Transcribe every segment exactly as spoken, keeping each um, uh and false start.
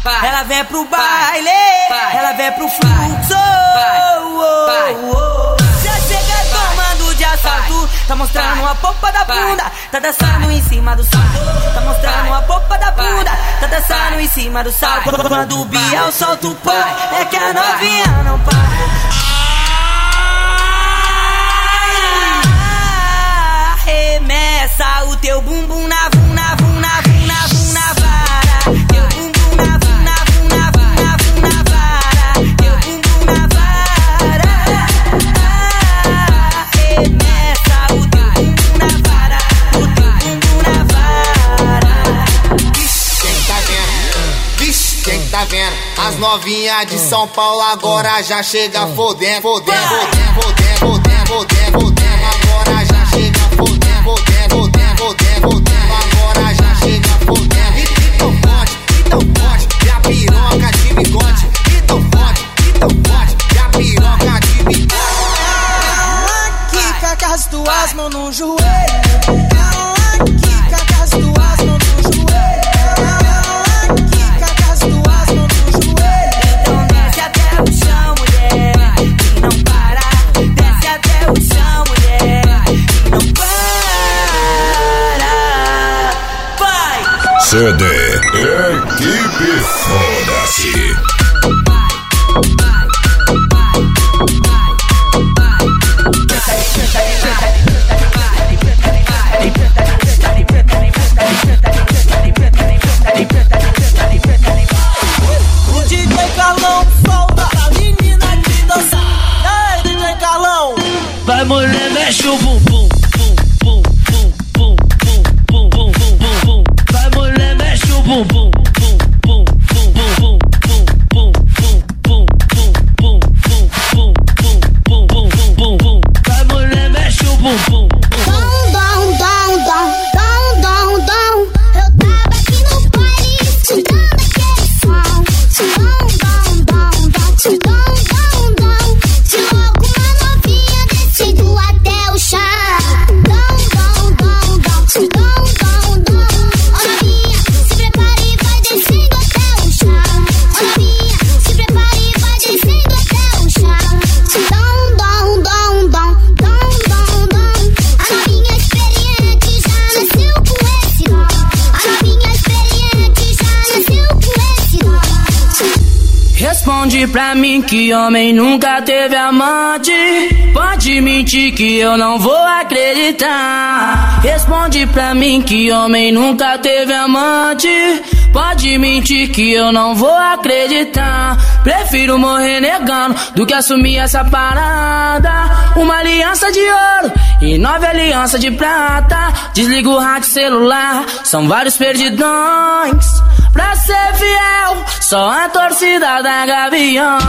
ela vem pro baile, ela vem pro fluxo. Já chega tomando de assalto, tá mostrando a polpa da bunda, tá dançando em cima do salto. Tá mostrando a polpa da bunda, tá dançando em cima do salto. Quando o Biel solta o pó, é que a novinha não para. Arremessa o teu bumbum na vum, na vum, na vum, na vum, na vara. Teu bumbum na vum, na vum, na vum, na vum, na vara. Teu bumbum na vara. Arremessa o teu bumbum na vara. O teu bumbum na vara. Quem tá vendo? Vixe, quem tá vendo? As novinhas de São Paulo agora já chega fodendo, fodendo, fodendo, fodendo, fodendo, fodendo, fodendo. Agora já chega fodendo, fodendo, fodendo, fodendo, fodendo. Agora já chega fodendo. E tão forte, e tão forte, e a piroca de bigode. E tão forte, e tão forte, e a piroca de bigode. Ela quica com as duas mãos no joelho. Ela quica com as duas mãos no joelho. Ela quica com as duas mãos no joelho. Então desce até o chão, mulher, e não para. Desce até o chão, mulher, e não para. Vai! C D Equipe Foda-se. O D J Carlão solta a menina de dançar. Ei, D J Carlão. Vai, mulher, mexe o bumbum. Bum, bum, bum, bum, bum, bum, bum, bum, bum. Vai, mulher, mexe o bumbum. Bum, bum, bum, bum, bum, bum, bum, bum, bum, bum, bum, bum, bum, bum, bum, bum, bum. Vai, mulher, mexe o bumbum. Dom, dom, dom, dom, dom, dom, dom. Eu tava aqui no baile escutando aquele som. Dom, dom, dom, dom, dom, dom, dom. De logo uma novinha descendo até o chão. Dom, dom, dom, dom, dom, dom, dom. Ó novinha, se prepare e vai descendo até o chão. Ó novinha, se prepare e vai descendo até o chão. Dom, dom, dom, dom, dom, dom, dom. A novinha experiente já nasceu com esse dom. A novinha experiente já nasceu com esse dom. Responde pra mim que homem nunca teve amante. Pode mentir que eu não vou acreditar. Responde pra mim que homem nunca teve amante. Pode mentir que eu não vou acreditar. Prefiro morrer negando do que assumir essa parada. Uma aliança de ouro e nove alianças de prata. Desliga o rádio celular, são vários perdidões. Pra ser fiel, só a torcida da Gavião.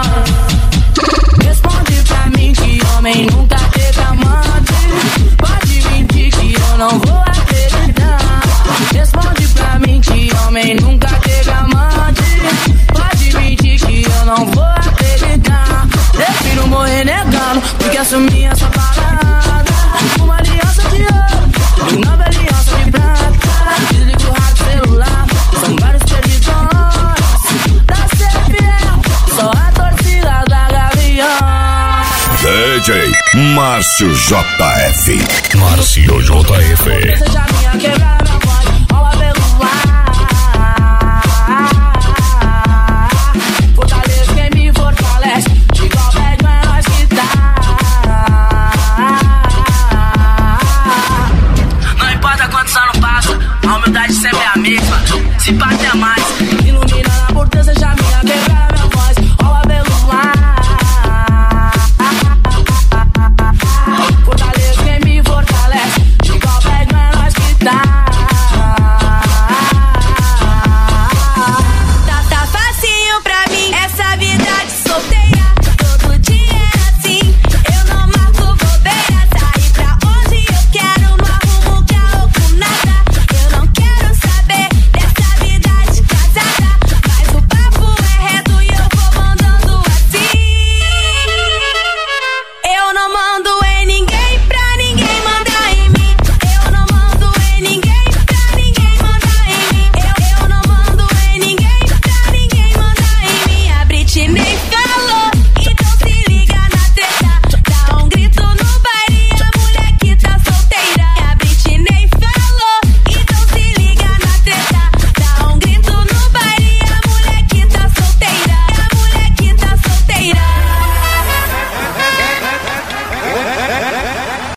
Responde pra mim que homem nunca teve amante. Pode mentir que eu não vou acreditar. Responde pra mim que homem nunca teve amante. Pode mentir que eu não vou acreditar. Prefiro morrer negando do que assumir essa parada. Uma aliança de ouro e nova aliança de prata. Desliga o rádio celular, são vários perdidões. Pra ser fiel, só a torcida da Gavião. D J Márcio J F. Márcio J F. Seja minha quebrada.